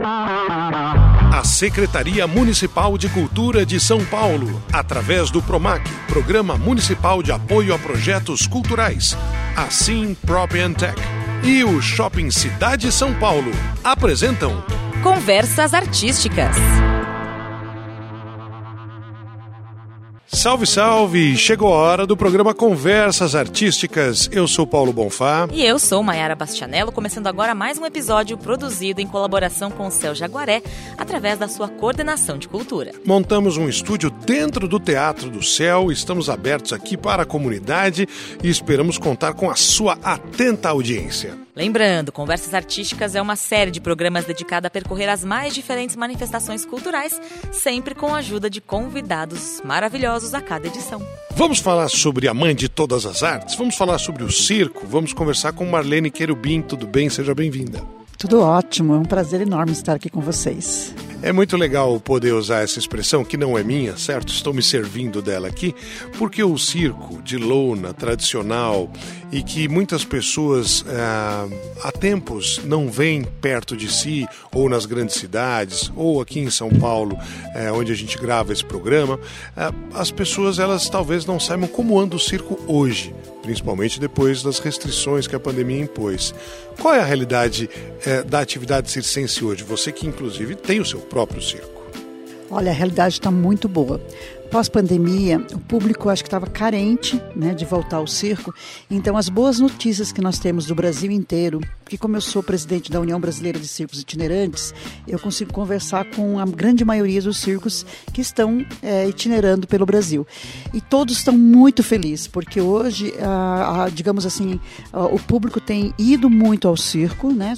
A Secretaria Municipal de Cultura de São Paulo, através do PROMAC, Programa Municipal de Apoio a Projetos Culturais, a Sim Prop and Tech e o Shopping Cidade São Paulo apresentam Conversas Artísticas. Salve, salve! Chegou a hora do programa Conversas Artísticas. Eu sou Paulo Bonfá. E eu sou Maiara Bastianello, começando agora mais um episódio produzido em colaboração com o Céu Jaguaré, através da sua coordenação de cultura. Montamos um estúdio dentro do Teatro do Céu, estamos abertos aqui para a comunidade e esperamos contar com a sua atenta audiência. Lembrando, Conversas Artísticas é uma série de programas dedicada a percorrer as mais diferentes manifestações culturais, sempre com a ajuda de convidados maravilhosos a cada edição. Vamos falar sobre a mãe de todas as artes? Vamos falar sobre o circo? Vamos conversar com Marlene Querubim. Tudo bem? Seja bem-vinda. Tudo ótimo, é um prazer enorme estar aqui com vocês. É muito legal poder usar essa expressão, que não é minha, certo? Estou me servindo dela aqui, porque o circo de lona tradicional e que muitas pessoas há tempos não veem perto de si, ou nas grandes cidades, ou aqui em São Paulo, onde a gente grava esse programa, as pessoas elas talvez não saibam como anda o circo hoje, principalmente depois das restrições que a pandemia impôs. Qual é a realidade da atividade circense hoje? Você que inclusive tem o seu próprio circo. Olha, a realidade está muito boa. Pós-pandemia, o público acho que estava carente, né, de voltar ao circo. Então, as boas notícias que nós temos do Brasil inteiro, porque como eu sou presidente da União Brasileira de Circos Itinerantes, eu consigo conversar com a grande maioria dos circos que estão itinerando pelo Brasil. E todos estão muito felizes, porque hoje, digamos assim, o público tem ido muito ao circo, né?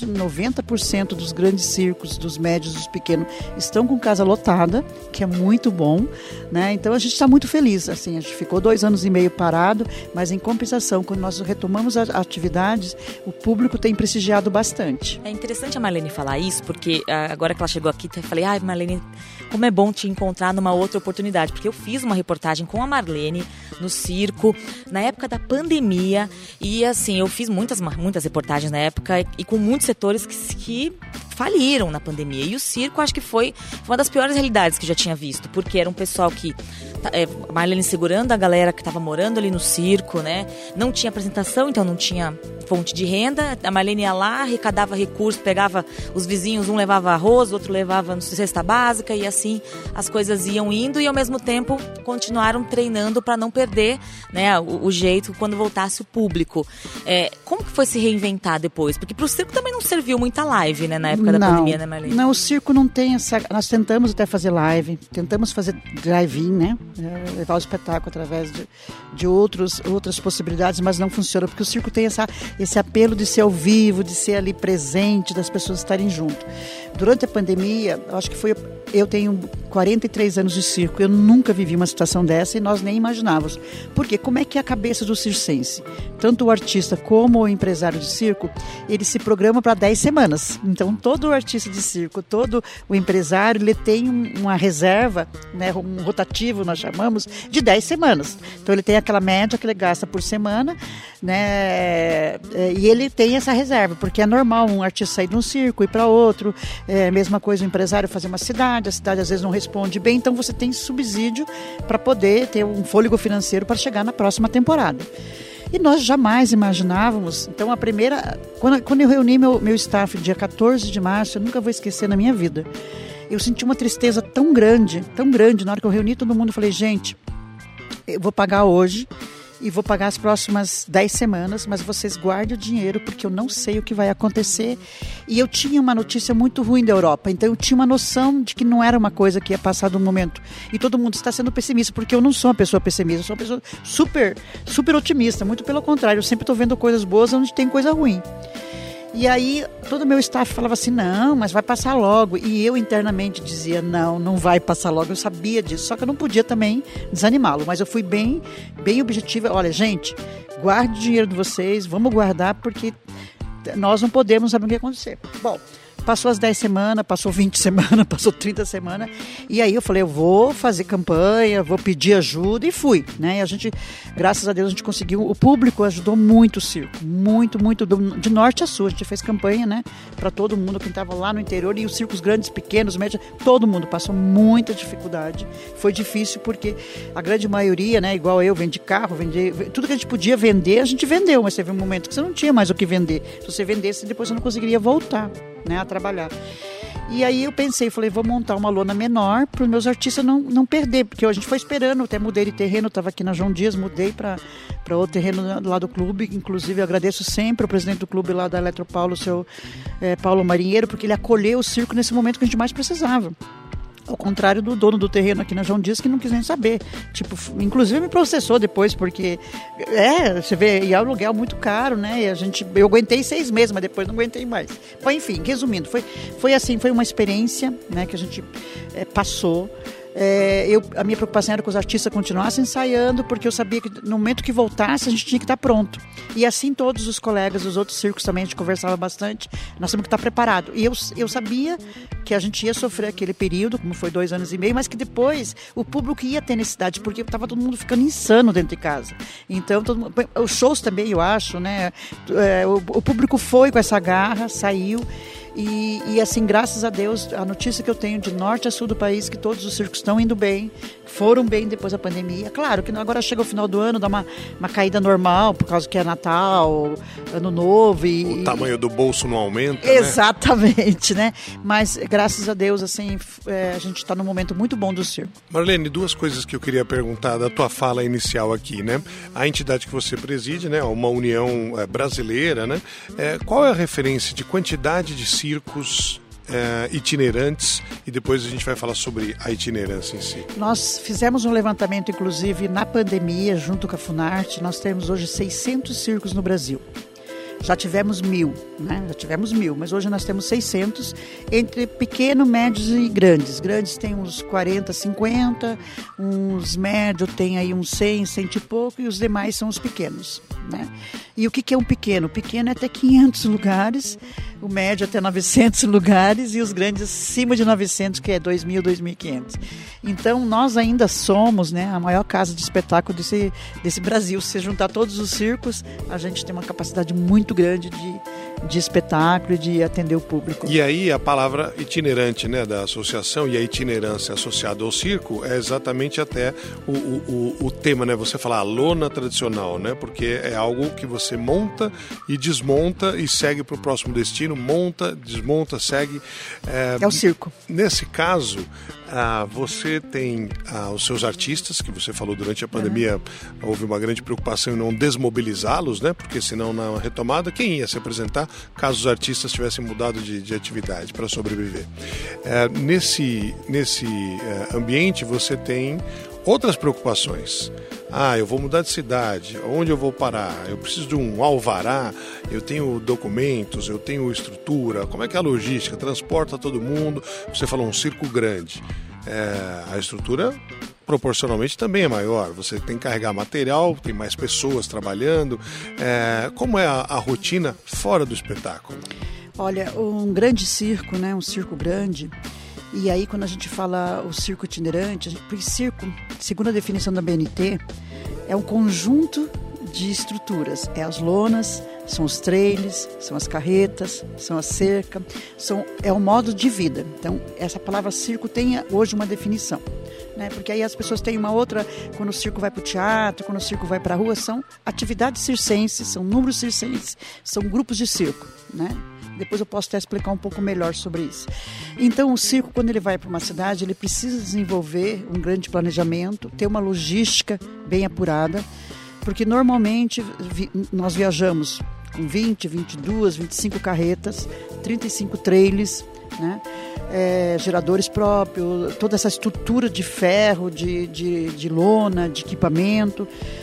90% dos grandes circos, dos médios, dos pequenos, estão com casa lotada, que é muito bom, né? Então a gente está muito feliz, assim, a gente ficou 2 anos e meio parado, mas em compensação, quando nós retomamos as atividades, o público tem prestigiado bastante. É interessante a Marlene falar isso, porque agora que ela chegou aqui, eu falei, Marlene, como é bom te encontrar numa outra oportunidade, porque eu fiz uma reportagem com a Marlene no circo, na época da pandemia, e assim, eu fiz muitas reportagens na época, e com muitos setores que faliram na pandemia, e o circo acho que foi uma das piores realidades que eu já tinha visto, porque era um pessoal que a Marlene segurando a galera que estava morando ali no circo, né? Não tinha apresentação, então não tinha fonte de renda. A Marlene ia lá, arrecadava recursos, pegava os vizinhos, um levava arroz, o outro levava cesta básica, e assim as coisas iam indo, e ao mesmo tempo continuaram treinando para não perder, né, o jeito quando voltasse o público. Como que foi se reinventar depois? Porque para o circo também não serviu muita live, né, na época da pandemia, né, Marlene? Não, o circo não tem essa... Nós tentamos até fazer live, tentamos fazer drive-in, né? Levar o espetáculo através de outras possibilidades, mas não funciona, porque o circo tem esse apelo de ser ao vivo, de ser ali presente, das pessoas estarem junto. Durante a pandemia, eu tenho 43 anos de circo, eu nunca vivi uma situação dessa e nós nem imaginávamos. Por quê? Como é que é a cabeça do circense? Tanto o artista como o empresário de circo, ele se programa para 10 semanas. Então, todo o artista de circo, todo o empresário, ele tem uma reserva, né, um rotativo, nós chamamos, de 10 semanas. Então, ele tem aquela média que ele gasta por semana, né, e ele tem essa reserva, porque é normal um artista sair de um circo, ir para outro, mesma coisa o empresário fazer uma cidade, a cidade às vezes não responde bem, então você tem subsídio para poder ter um fôlego financeiro para chegar na próxima temporada. E nós jamais imaginávamos, então quando eu reuni meu staff dia 14 de março, eu nunca vou esquecer na minha vida, eu senti uma tristeza tão grande, na hora que eu reuni todo mundo, eu falei, gente, eu vou pagar hoje, e vou pagar as próximas 10 semanas, mas vocês guardem o dinheiro, porque eu não sei o que vai acontecer. E eu tinha uma notícia muito ruim da Europa, então eu tinha uma noção de que não era uma coisa que ia passar do momento. E todo mundo está sendo pessimista, porque eu não sou uma pessoa pessimista, eu sou uma pessoa super, super otimista, muito pelo contrário, eu sempre estou vendo coisas boas onde tem coisa ruim. E aí todo o meu staff falava assim, não, mas vai passar logo. E eu internamente dizia, não vai passar logo. Eu sabia disso, só que eu não podia também desanimá-lo. Mas eu fui bem objetiva. Olha, gente, guarde o dinheiro de vocês, vamos guardar, porque nós não podemos saber o que vai acontecer. Bom, Passou as 10 semanas, passou 20 semanas, passou 30 semanas. E aí eu falei, eu vou fazer campanha, vou pedir ajuda e fui, né? E a gente, graças a Deus, a gente conseguiu. O público ajudou muito o circo, muito, de norte a sul. A gente fez campanha, né? Para todo mundo que estava lá no interior e os circos grandes, pequenos, médios, todo mundo passou muita dificuldade. Foi difícil porque a grande maioria, né? Igual eu, vendi carro, tudo que a gente podia vender, a gente vendeu, mas teve um momento que você não tinha mais o que vender. Se você vendesse, depois você não conseguiria voltar, né, a trabalhar. E aí eu pensei, falei, vou montar uma lona menor para os meus artistas não perder, porque a gente foi esperando, até mudei de terreno, estava aqui na João Dias, mudei para outro terreno lá do clube, inclusive eu agradeço sempre ao presidente do clube lá da Eletropaulo, o seu Paulo Marinheiro, porque ele acolheu o circo nesse momento que a gente mais precisava. Ao contrário do dono do terreno aqui na João Dias, que não quis nem saber. Tipo, inclusive me processou depois, porque você vê, e é um aluguel muito caro, né? E eu aguentei 6 meses, mas depois não aguentei mais. Mas, enfim, resumindo, foi assim, foi uma experiência, né, que a gente passou. A minha preocupação era que os artistas continuassem ensaiando, porque eu sabia que no momento que voltasse a gente tinha que estar pronto. E assim todos os colegas dos outros circos também, a gente conversava bastante, nós temos que estar preparados. E eu sabia que a gente ia sofrer aquele período, como foi 2 anos e meio, mas que depois o público ia ter necessidade, porque estava todo mundo ficando insano dentro de casa. Então, os shows também, eu acho, né? O público foi com essa garra, saiu. E assim, graças a Deus, a notícia que eu tenho de norte a sul do país, que todos os circos estão indo bem, foram bem depois da pandemia. Claro que agora chega o final do ano, dá uma caída normal, por causa que é Natal, Ano Novo. O tamanho do bolso não aumenta, exatamente, né? Mas graças a Deus, assim, a gente está num momento muito bom do circo. Marlene, 2 coisas que eu queria perguntar da tua fala inicial aqui, né? A entidade que você preside, né? Uma união brasileira, né? Qual é a referência de quantidade de circos itinerantes, e depois a gente vai falar sobre a itinerância em si? Nós fizemos um levantamento, inclusive, na pandemia, junto com a Funarte. Nós temos hoje 600 circos no Brasil. Já tivemos 1.000, né? Mas hoje nós temos 600, entre pequenos, médios e grandes. Grandes tem uns 40, 50, uns médios tem aí uns 100, 100 e pouco, e os demais são os pequenos, né? E o que é um pequeno? O pequeno é até 500 lugares, o médio até 900 lugares e os grandes acima de 900, que é 2.000, 2.500. Então, nós ainda somos, né, a maior casa de espetáculo desse Brasil. Se você juntar todos os circos, a gente tem uma capacidade muito grande de espetáculo e de atender o público. E aí a palavra itinerante, né, da associação, e a itinerância associada ao circo é exatamente até o tema, né? Você fala a lona tradicional, né? Porque é algo que você monta e desmonta e segue para o próximo destino, monta, desmonta, segue. É o circo. Nesse caso, você tem os seus artistas, que você falou durante a pandemia, houve uma grande preocupação em não desmobilizá-los, né? Porque senão na retomada, quem ia se apresentar caso os artistas tivessem mudado de atividade para sobreviver? Nesse ambiente você tem outras preocupações. Eu vou mudar de cidade, onde eu vou parar? Eu preciso de um alvará, eu tenho documentos, eu tenho estrutura, como é que é a logística? Transporta todo mundo. Você falou um circo grande. A estrutura proporcionalmente também é maior, você tem que carregar material, tem mais pessoas trabalhando. Como é a rotina fora do espetáculo? Olha, um grande circo, né? Um circo grande. E aí, quando a gente fala o circo itinerante, porque circo, segundo a definição da BNT, é um conjunto de estruturas. É as lonas, são os trailers, são as carretas, são a cerca, é um modo de vida. Então, essa palavra circo tem hoje uma definição, né? Porque aí as pessoas têm uma outra, quando o circo vai para o teatro, quando o circo vai para a rua, são atividades circenses, são números circenses, são grupos de circo, né? Depois eu posso até explicar um pouco melhor sobre isso. Então, o circo, quando ele vai para uma cidade, ele precisa desenvolver um grande planejamento, ter uma logística bem apurada, porque normalmente nós viajamos com 20, 22, 25 carretas, 35 trailers, né? Geradores próprios, toda essa estrutura de ferro, de lona, de equipamento.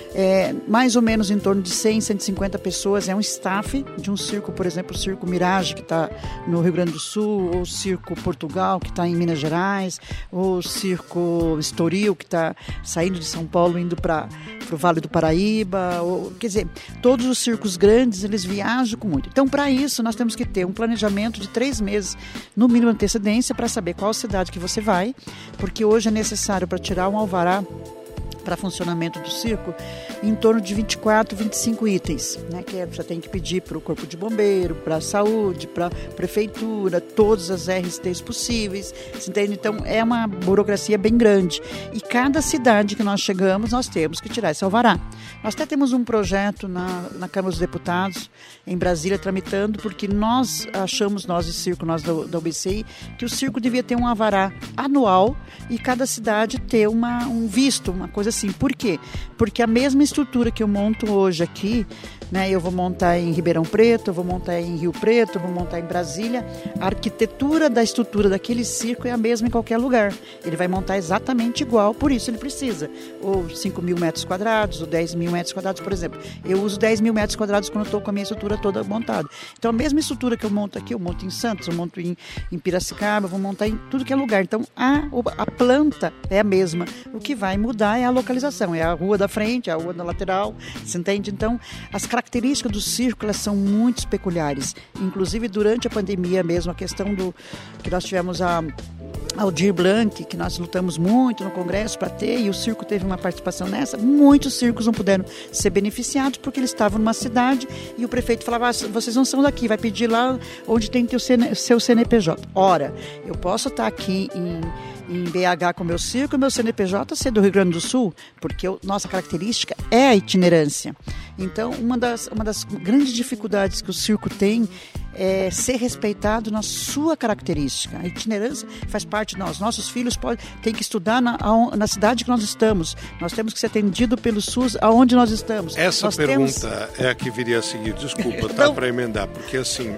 mais ou menos em torno de 100, 150 pessoas, é um staff de um circo, por exemplo, o Circo Mirage, que está no Rio Grande do Sul, ou o Circo Portugal, que está em Minas Gerais, ou o Circo Estoril, que está saindo de São Paulo, indo para o Vale do Paraíba, quer dizer, todos os circos grandes, eles viajam com muito. Então, para isso, nós temos que ter um planejamento de 3 meses, no mínimo antecedência, para saber qual cidade que você vai, porque hoje é necessário, para tirar um alvará para funcionamento do circo, em torno de 24, 25 itens, né? Que você tem que pedir para o Corpo de Bombeiro, para a Saúde, para a Prefeitura, todas as RSTs possíveis, você entende? Então, é uma burocracia bem grande. E cada cidade que nós chegamos, nós temos que tirar esse alvará. Nós até temos um projeto na Câmara dos Deputados, em Brasília, tramitando, porque nós achamos, nós de circo, nós da UBCI, que o circo devia ter um alvará anual e cada cidade ter um visto, uma coisa assim. Por quê? Porque a mesma estrutura que eu monto hoje aqui, né, eu vou montar em Ribeirão Preto, eu vou montar em Rio Preto, eu vou montar em Brasília, a arquitetura da estrutura daquele circo é a mesma em qualquer lugar. Ele vai montar exatamente igual, por isso ele precisa. Ou 5 mil metros quadrados, ou 10 mil metros quadrados, por exemplo. Eu uso 10 mil metros quadrados quando eu estou com a minha estrutura toda montada. Então, a mesma estrutura que eu monto aqui, eu monto em Santos, eu monto em Piracicaba, eu vou montar em tudo que é lugar. Então, a planta é a mesma. O que vai mudar é a localização, é a rua da frente, a rua da lateral, você entende? Então, as características do circo, elas são muito peculiares. Inclusive, durante a pandemia mesmo, a questão que nós tivemos a Aldir Blanc, que nós lutamos muito no Congresso para ter, e o circo teve uma participação nessa, muitos circos não puderam ser beneficiados porque eles estavam numa cidade e o prefeito falava, vocês não são daqui, vai pedir lá onde tem o seu CNPJ. Ora, eu posso estar aqui em BH com o meu circo e meu CNPJ ser do Rio Grande do Sul, porque nossa característica é a itinerância. Então, uma das grandes dificuldades que o circo tem é ser respeitado na sua característica. A itinerância faz parte de nós. Nossos filhos têm que estudar na cidade que nós estamos. Nós temos que ser atendidos pelo SUS aonde nós estamos. Essa pergunta é a que viria a seguir. Desculpa, tá, para emendar. Porque, assim,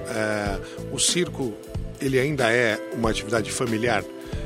o circo, ele ainda é uma atividade familiar.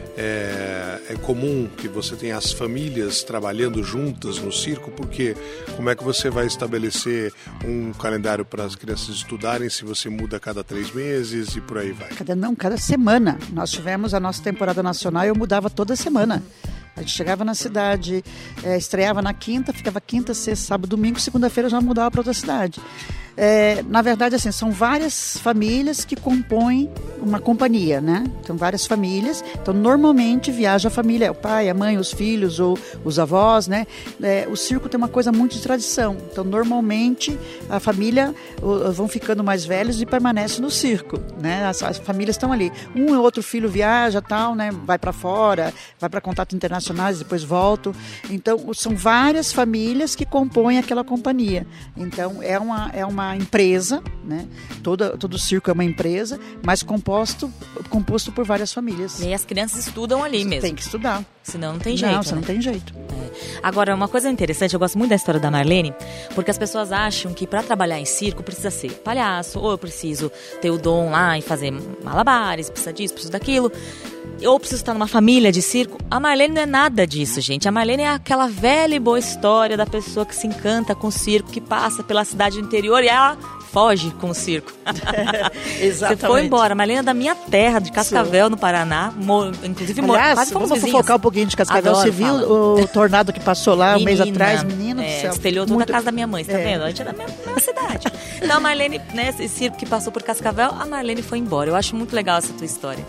É comum que você tenha as famílias trabalhando juntas no circo, porque como é que você vai estabelecer um calendário para as crianças estudarem se você muda a cada 3 meses e por aí vai? Cada semana. Nós tivemos a nossa temporada nacional e eu mudava toda semana. A gente chegava na cidade, estreava na quinta, ficava quinta, sexta, sábado, domingo, segunda-feira já mudava para outra cidade. Na verdade, assim, são várias famílias que compõem uma companhia, né? São várias famílias. Então, normalmente viaja a família, o pai, a mãe, os filhos ou os avós, né? O circo tem uma coisa muito de tradição. Então, normalmente a família vão ficando mais velhos e permanece no circo, né? As famílias estão ali. Um ou outro filho viaja, tal, né? Vai para fora, vai para contatos internacionais, depois voltam. Então, são várias famílias que compõem aquela companhia. Então, é uma empresa, né? Todo circo é uma empresa, mas composto por várias famílias. E as crianças estudam ali mesmo. Tem que estudar. Senão não tem jeito. Não, senão não tem jeito. Agora, uma coisa interessante, eu gosto muito da história da Marlene, porque as pessoas acham que para trabalhar em circo precisa ser palhaço, ou eu preciso ter o dom lá em fazer malabares, precisa disso, precisa daquilo, ou preciso estar numa família de circo. A Marlene não é nada disso, gente. A Marlene é aquela velha e boa história da pessoa que se encanta com o circo, que passa pela cidade do interior e ela foge com o circo. Exatamente. Você foi embora. A Marlene é da minha terra, de Cascavel, no Paraná. Inclusive, quase fomos vamos fofocar um pouquinho de Cascavel. Você viu o tornado que passou lá um mês atrás? Menino do céu. Espelhou toda a casa da minha mãe, tá vendo? A gente é da mesma cidade. Então, a Marlene, né, esse circo que passou por Cascavel, a Marlene foi embora. Eu acho muito legal essa tua história.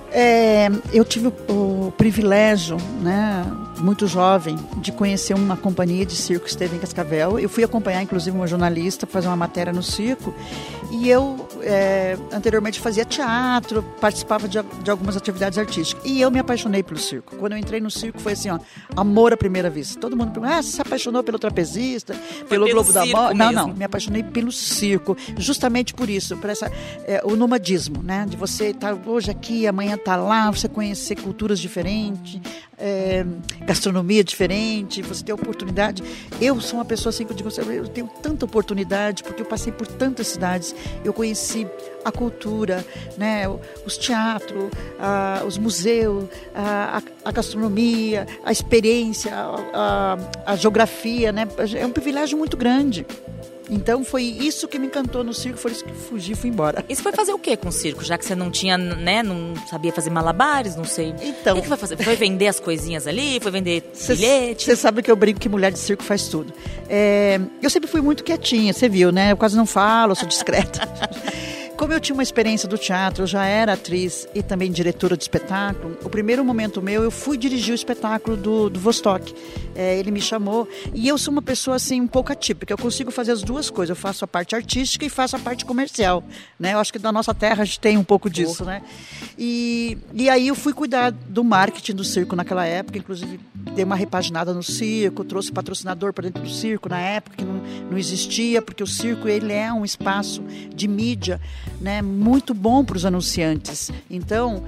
Eu tive o privilégio, né, muito jovem, de conhecer uma companhia de circo que esteve em Cascavel. Eu fui acompanhar, inclusive, uma jornalista para fazer uma matéria no circo. E eu, anteriormente, fazia teatro, participava de algumas atividades artísticas. E eu me apaixonei pelo circo. Quando eu entrei no circo, foi assim, ó, amor à primeira vista. Todo mundo pergunta, você se apaixonou pelo trapezista, pelo Globo da Morte? Não, me apaixonei pelo circo. Justamente por isso, por o nomadismo, né? De você estar hoje aqui, amanhã estar lá, você conhecer culturas diferentes. gastronomia diferente, você tem oportunidade. Eu sou uma pessoa assim que eu digo, eu tenho tanta oportunidade, porque eu passei por tantas cidades, eu conheci a cultura, né, os teatros, os museus, a gastronomia, a experiência, a geografia, né, é um privilégio muito grande. Então foi isso que me encantou no circo, foi isso que fugi e fui embora. E você foi fazer o que com o circo? Já que você não tinha, né, não sabia fazer malabares, não sei. Então, o que foi fazer? Foi vender as coisinhas ali? Foi vender bilhete? Você sabe que eu brinco que mulher de circo faz tudo. Eu sempre fui muito quietinha, você viu, né? Eu quase não falo, eu sou discreta. Como eu tinha uma experiência do teatro, eu já era atriz e também diretora de espetáculo, o primeiro momento meu, eu fui dirigir o espetáculo do Vostok. Ele me chamou e eu sou uma pessoa assim um pouco atípica, eu consigo fazer as duas coisas, eu faço a parte artística e faço a parte comercial, né? Eu acho que na nossa terra a gente tem um pouco disso, né? E aí eu fui cuidar do marketing do circo naquela época, inclusive dei uma repaginada no circo, trouxe patrocinador para dentro do circo na época que não existia, porque o circo ele é um espaço de mídia, né, muito bom para os anunciantes. Então,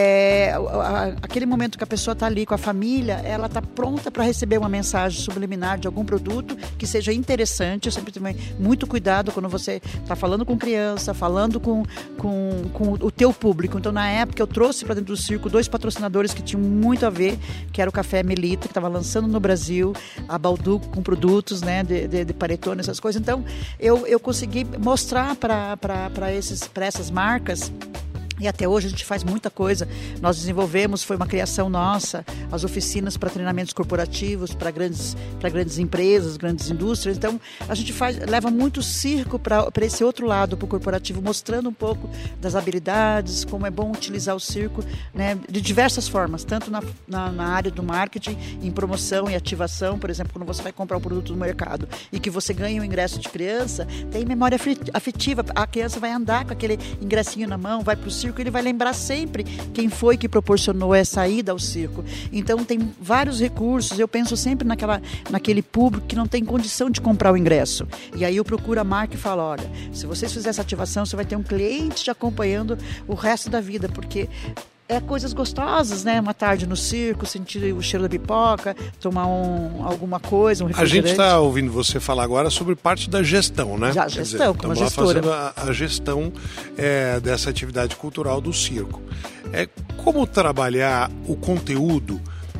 aquele momento que a pessoa está ali com a família, ela está pronta para receber uma mensagem subliminar de algum produto que seja interessante. Eu sempre tenho muito cuidado quando você está falando com criança, falando com o teu público. Então, na época, eu trouxe para dentro do circo 2 patrocinadores que tinham muito a ver, que era o Café Melita, que estava lançando no Brasil, a Balduco com produtos, né, de panetone, essas coisas. Então, eu consegui mostrar para essas marcas. E até hoje a gente faz muita coisa. Nós desenvolvemos, foi uma criação nossa, as oficinas para treinamentos corporativos, para grandes empresas, grandes indústrias. Então, a gente leva muito circo para esse outro lado, para o corporativo, mostrando um pouco das habilidades, como é bom utilizar o circo, né, de diversas formas, tanto na área do marketing, em promoção e ativação. Por exemplo, quando você vai comprar um produto no mercado e que você ganha um ingresso de criança, tem memória afetiva. A criança vai andar com aquele ingressinho na mão, vai para o circo, ele vai lembrar sempre quem foi que proporcionou essa ida ao circo. Então tem vários recursos, eu penso sempre naquele público que não tem condição de comprar o ingresso. E aí eu procuro a marca e falo, olha, se vocês fizerem essa ativação, você vai ter um cliente te acompanhando o resto da vida, porque coisas gostosas, né? Uma tarde no circo, sentir o cheiro da pipoca, tomar alguma coisa, um refrigerante. A gente está ouvindo você falar agora sobre parte da gestão, né? Já, gestão, como a gestora. Estamos lá fazendo a gestão dessa atividade cultural do circo. Como trabalhar o conteúdo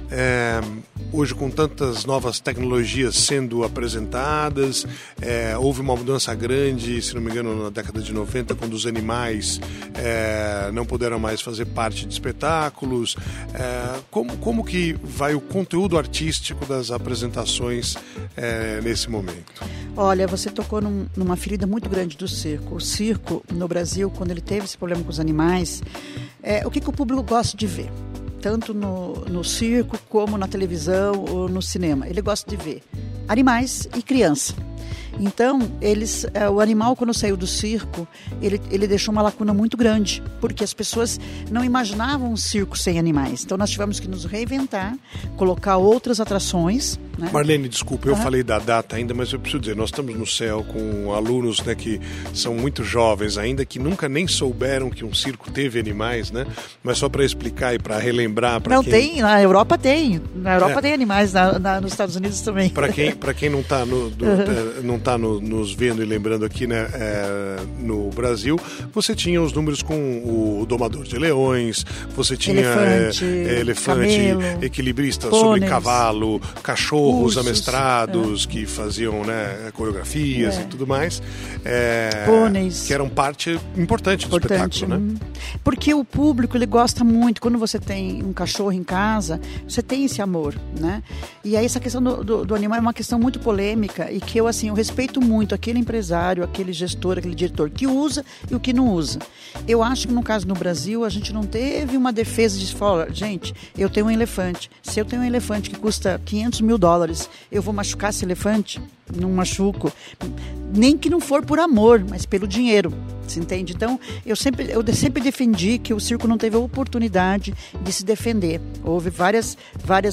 hoje com tantas novas tecnologias sendo apresentadas, houve uma mudança grande, se não me engano, na década de 90, quando os animais não puderam mais fazer parte de espetáculos. Como que vai o conteúdo artístico das apresentações nesse momento? Olha, você tocou numa ferida muito grande do circo. O circo, no Brasil, quando ele teve esse problema com os animais, o que o público gosta de ver? Tanto no circo, como na televisão ou no cinema. Ele gosta de ver animais e criança. Então, o animal, quando saiu do circo, ele deixou uma lacuna muito grande, porque as pessoas não imaginavam um circo sem animais. Então, nós tivemos que nos reinventar, colocar outras atrações, né? Marlene, desculpa, eu falei da data ainda, mas eu preciso dizer, nós estamos no céu com alunos, né, que são muito jovens ainda, que nunca nem souberam que um circo teve animais, né? Mas só para explicar e para relembrar... Tem, na Europa tem. Na Europa tem animais, nos Estados Unidos também. Para quem não está nos vendo e lembrando aqui, né, no Brasil, você tinha os números com o domador de leões, você tinha elefante, equilibrista sobre cavalo, cachorros amestrados que faziam, né, coreografias e tudo mais, pôneis, que eram parte importante do espetáculo, né? Porque o público, ele gosta muito, quando você tem um cachorro em casa, você tem esse amor, né? E aí essa questão do animal é uma questão muito polêmica e que eu respeito muito aquele empresário, aquele gestor, aquele diretor que usa e o que não usa. Eu acho que no caso no Brasil a gente não teve uma defesa de falar, gente, eu tenho um elefante. Se eu tenho um elefante que custa $500 mil, eu vou machucar esse elefante? Não machuco. Nem que não for por amor, mas pelo dinheiro. Você entende? Então, eu sempre defendi que o circo não teve a oportunidade de se defender. Houve várias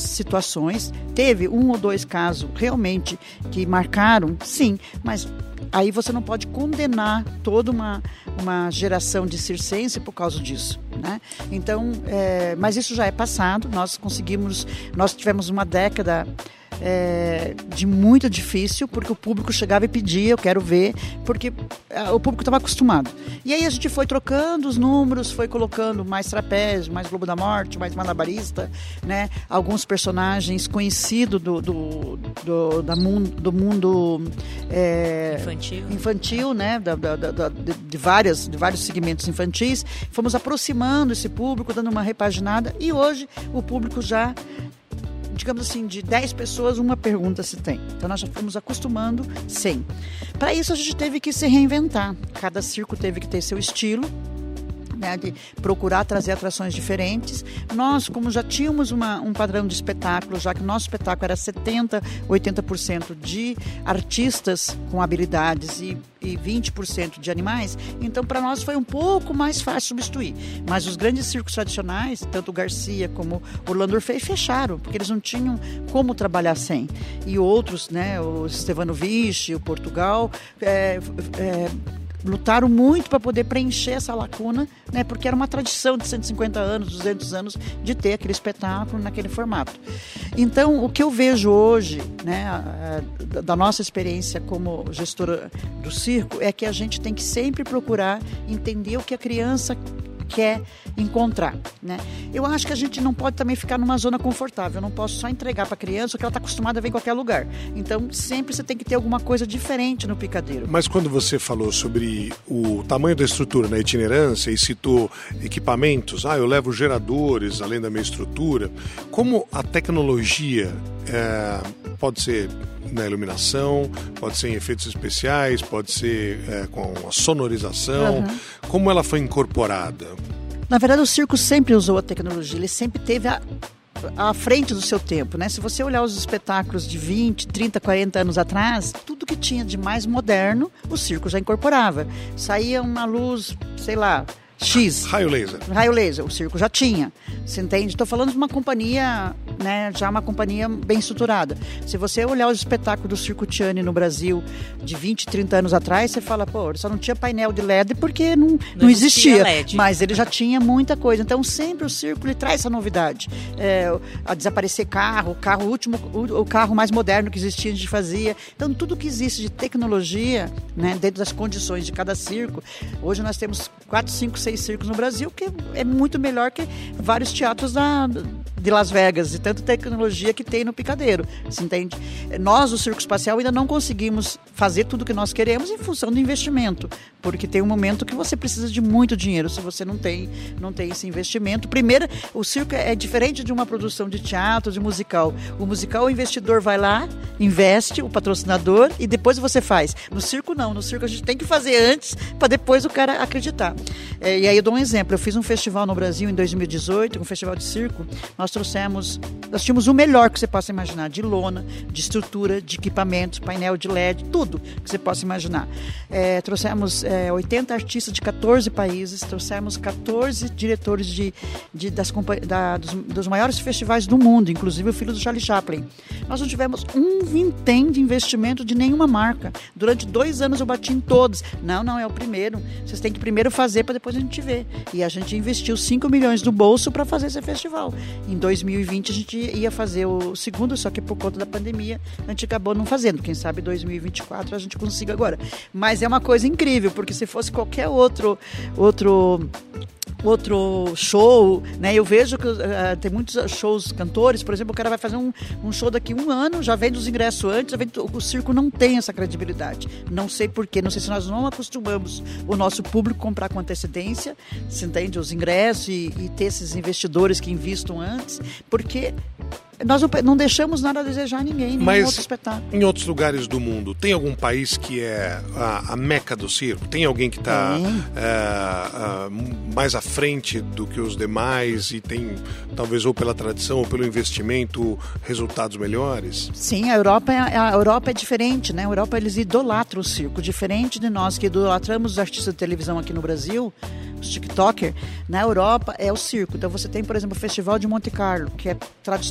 situações. Teve 1 ou 2 casos realmente que marcaram, sim, mas aí você não pode condenar toda uma geração de circense por causa disso, né? Então, mas isso já é passado. Nós tivemos uma década de muito difícil, porque o público chegava e pedia, eu quero ver, porque o público estava acostumado. E aí a gente foi trocando os números, foi colocando mais trapézio, mais Globo da Morte, mais malabarista, né? Alguns personagens conhecidos do mundo infantil, né? De vários segmentos infantis. Fomos aproximando esse público, dando uma repaginada, e hoje o público já, digamos assim, de 10 pessoas, uma pergunta se tem. Então nós já fomos acostumando 100. Para isso a gente teve que se reinventar. Cada circo teve que ter seu estilo, né, de procurar trazer atrações diferentes. Nós, como já tínhamos um padrão de espetáculo, já que o nosso espetáculo era 70%, 80% de artistas com habilidades e 20% de animais, então para nós foi um pouco mais fácil substituir. Mas os grandes circos tradicionais, tanto o Garcia como o Orlando Orfei, fecharam, porque eles não tinham como trabalhar sem. E outros, né, o Stefano Vichy, o Portugal, lutaram muito para poder preencher essa lacuna, né, porque era uma tradição de 150 anos, 200 anos de ter aquele espetáculo naquele formato. Então, o que eu vejo hoje, né, da nossa experiência como gestora do circo, é que a gente tem que sempre procurar entender o que a criança quer encontrar, né? Eu acho que a gente não pode também ficar numa zona confortável. Eu não posso só entregar para a criança o que ela está acostumada a ver em qualquer lugar. Então, sempre você tem que ter alguma coisa diferente no picadeiro. Mas quando você falou sobre o tamanho da estrutura na itinerância e citou equipamentos, eu levo geradores além da minha estrutura, como a tecnologia pode ser na iluminação, pode ser em efeitos especiais, pode ser com a sonorização, como ela foi incorporada? Na verdade, o circo sempre usou a tecnologia, ele sempre teve à frente do seu tempo, né? Se você olhar os espetáculos de 20, 30, 40 anos atrás, tudo que tinha de mais moderno, o circo já incorporava. Saía uma luz, sei lá, X. Raio laser, o circo já tinha, você entende? Estou falando de uma companhia, né, já uma companhia bem estruturada. Se você olhar os espetáculos do Circo Tiani no Brasil de 20, 30 anos atrás, você fala, pô, só não tinha painel de LED porque não existia LED. Mas ele já tinha muita coisa. Então sempre o circo ele traz essa novidade. A desaparecer carro, o carro mais moderno que existia, a gente fazia. Então tudo que existe de tecnologia, né, dentro das condições de cada circo. Hoje nós temos 4, 5, 6 circos no Brasil, que é muito melhor que vários teatros de Las Vegas, e tanta tecnologia que tem no picadeiro, você entende? Nós, o Circo Espacial, ainda não conseguimos fazer tudo o que nós queremos em função do investimento, porque tem um momento que você precisa de muito dinheiro, se você não tem esse investimento. Primeiro, o circo é diferente de uma produção de teatro, de musical. O musical, o investidor vai lá, investe, o patrocinador, e depois você faz. No circo, não. No circo, a gente tem que fazer antes, para depois o cara acreditar. E aí eu dou um exemplo. Eu fiz um festival no Brasil em 2018, um festival de circo. Nós tínhamos o melhor que você possa imaginar, de lona, de estrutura, de equipamentos, painel de LED, tudo que você possa imaginar. Trouxemos 80 artistas de 14 países, trouxemos 14 diretores dos maiores festivais do mundo, inclusive o filho do Charlie Chaplin. Nós não tivemos um vintém de investimento de nenhuma marca. Durante 2 anos eu bati em todos. Não, é o primeiro. Vocês têm que primeiro fazer para depois a gente ver. E a gente investiu 5 milhões do bolso para fazer esse festival. Em 2020 a gente ia fazer o segundo, só que por conta da pandemia a gente acabou não fazendo. Quem sabe 2024 a gente consiga agora. Mas é uma coisa incrível, porque se fosse qualquer outro show, né? Eu vejo que tem muitos shows, cantores, por exemplo, o cara vai fazer um show daqui a 1 ano, já vende os ingressos antes, o circo não tem essa credibilidade. Não sei porquê, não sei se nós não acostumamos o nosso público a comprar com antecedência, se entende, os ingressos e ter esses investidores que investam antes, porque nós não deixamos nada a desejar a ninguém, nenhum outro espetáculo. Em outros lugares do mundo, tem algum país que é a meca do circo? Tem alguém que está mais à frente do que os demais e tem, talvez, ou pela tradição ou pelo investimento, resultados melhores? Sim, a Europa é diferente, né? A Europa, eles idolatram o circo, diferente de nós que idolatramos os artistas de televisão aqui no Brasil, os TikTokers. Na Europa é o circo. Então você tem, por exemplo, o Festival de Monte Carlo, que é tradicionalista.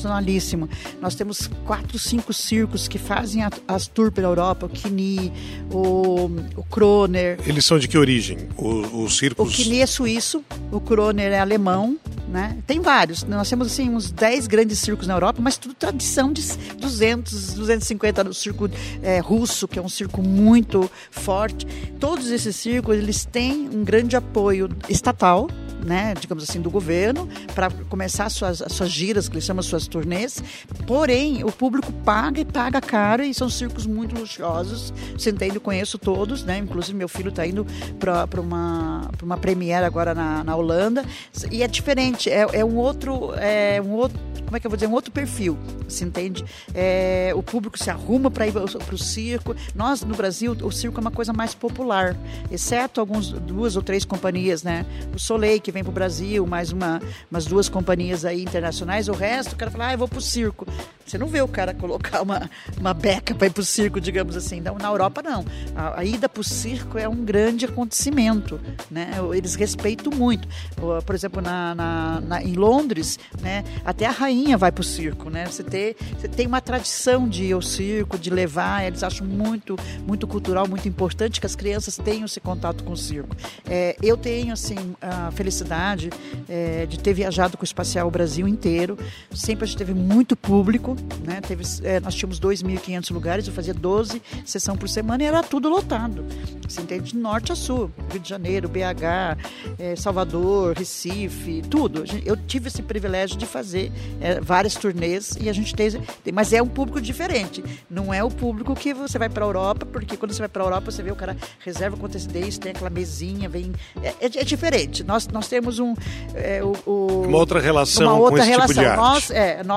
muitíssimo. Nós temos 4, 5 circos que fazem as tours pela Europa, o Knie, o Kroner. Eles são de que origem? Os circos? O Knie é suíço, o Kroner é alemão, né? Tem vários. Nós temos assim, uns 10 grandes circos na Europa, mas tudo tradição de 200, 250 no circo russo, que é um circo muito forte. Todos esses circos, eles têm um grande apoio estatal, né, digamos assim, do governo, para começar as suas giras, que eles chamam suas turnês. Porém, o público paga e paga caro, e são circos muito luxuosos. Você entende? Eu conheço todos, né? Inclusive meu filho está indo para uma premiere agora na Holanda, e é diferente, é um outro, como é que eu vou dizer, um outro perfil, você entende? O público se arruma para ir para o circo. Nós, no Brasil, o circo é uma coisa mais popular, exceto 2 ou 3 companhias, né? O Soleil, que vem para o Brasil, mais umas 2 companhias aí internacionais. O resto, o cara fala, eu vou para o circo. Você não vê o cara colocar uma beca para ir para o circo, digamos assim. Então, na Europa, não. A ida para o circo é um grande acontecimento, né? Eles respeitam muito. Por exemplo, em Londres, né, até a rainha vai para o circo, né? Você tem uma tradição de ir ao circo, de levar. Eles acham muito, muito cultural, muito importante que as crianças tenham esse contato com o circo. Eu tenho, assim, a felicidade de ter viajado com o Espacial o Brasil inteiro. Sempre a gente teve muito público, né? Nós tínhamos 2.500 lugares, eu fazia 12 sessões por semana e era tudo lotado. Você entende? De norte a sul, Rio de Janeiro, BH, Salvador, Recife, tudo. Eu tive esse privilégio de fazer várias turnês e a gente mas é um público diferente. Não é o público que você vai para a Europa, porque quando você vai para a Europa você vê o cara reserva com antecedência, tem aquela mesinha, vem... É diferente. Nós temos uma outra relação com esse tipo de arte.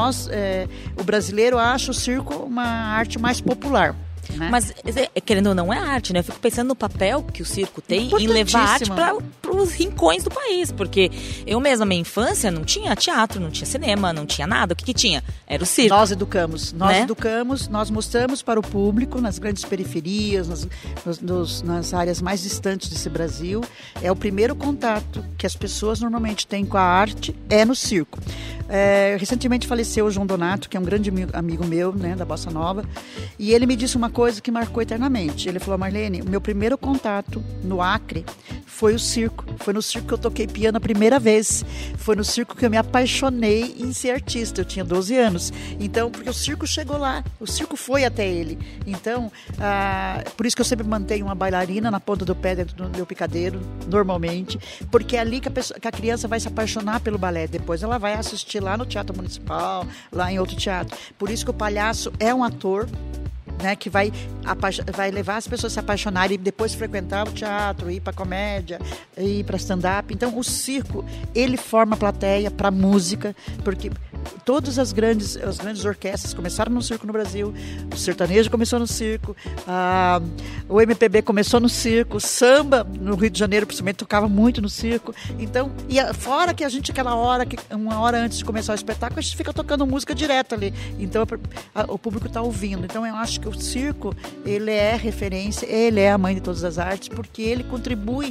O brasileiro acha o circo uma arte mais popular. Né? Mas, querendo ou não, é arte, né? Eu fico pensando no papel que o circo tem em levar arte para os rincões do país, porque eu mesma, na minha infância, não tinha teatro, não tinha cinema, não tinha nada. O que tinha? Era o circo. Nós educamos, nós mostramos para o público, nas grandes periferias, nas áreas mais distantes desse Brasil. É o primeiro contato que as pessoas normalmente têm com a arte, é no circo. Recentemente faleceu o João Donato, que é um grande amigo meu, né, da Bossa Nova, e ele me disse uma coisa que marcou eternamente. Ele falou: Marlene, o meu primeiro contato no Acre foi o circo. Foi no circo que eu toquei piano a primeira vez. Foi no circo que eu me apaixonei em ser artista. Eu tinha 12 anos. Então, porque o circo chegou lá, o circo foi até ele. Então, por isso que eu sempre mantenho uma bailarina na ponta do pé dentro do meu picadeiro, normalmente, porque é ali que a criança vai se apaixonar pelo balé. Depois ela vai assistir lá no Teatro Municipal, lá em outro teatro. Por isso que o palhaço é um ator, né, que vai levar as pessoas a se apaixonarem e depois frequentar o teatro, ir para comédia, ir para stand-up. Então, o circo, ele forma a plateia para música, porque todas as grandes orquestras começaram no circo no Brasil, o sertanejo começou no circo, o MPB começou no circo, o samba no Rio de Janeiro, principalmente, tocava muito no circo. Então, fora que a gente, uma hora antes de começar o espetáculo, a gente fica tocando música direto ali. Então, o público está ouvindo. Então, eu acho que o circo, ele é referência, ele é a mãe de todas as artes, porque ele contribui